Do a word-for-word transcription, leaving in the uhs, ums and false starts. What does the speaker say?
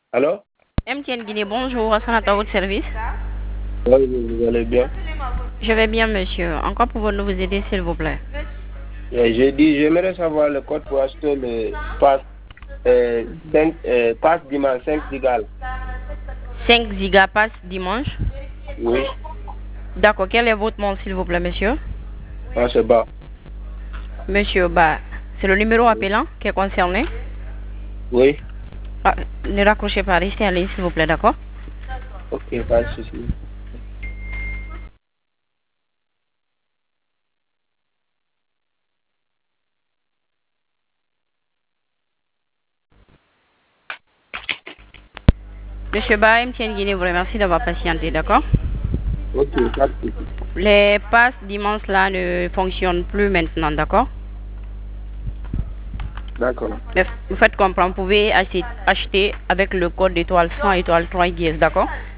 Alors? M T N Guinée, bonjour, Hassan à votre service. Oui, vous allez bien. Je vais bien, monsieur. En quoi pouvons-nous vous aider, s'il vous plaît? Euh, J'ai dit, j'aimerais savoir le code pour acheter le pass, euh, cinq, euh, pass dimanche cinq gigas. cinq gigas passe dimanche. Oui, D'accord, quel est votre nom, s'il vous plaît, monsieur? ah, c'est bas. Monsieur, bah, c'est le numéro appelant qui est concerné. Oui, Ah, ne raccrochez pas, restez en ligne, s'il vous plaît, d'accord? ok, pas de souci. Monsieur Ba, M T N Guinée vous remercie d'avoir patienté, d'accord? Ok, pas de souci. Les passes dimanche là ne fonctionnent plus maintenant, d'accord? D'accord. Mais vous faites comprendre, vous pouvez acheter, acheter avec le code étoile cent étoile trois dièse, d'accord?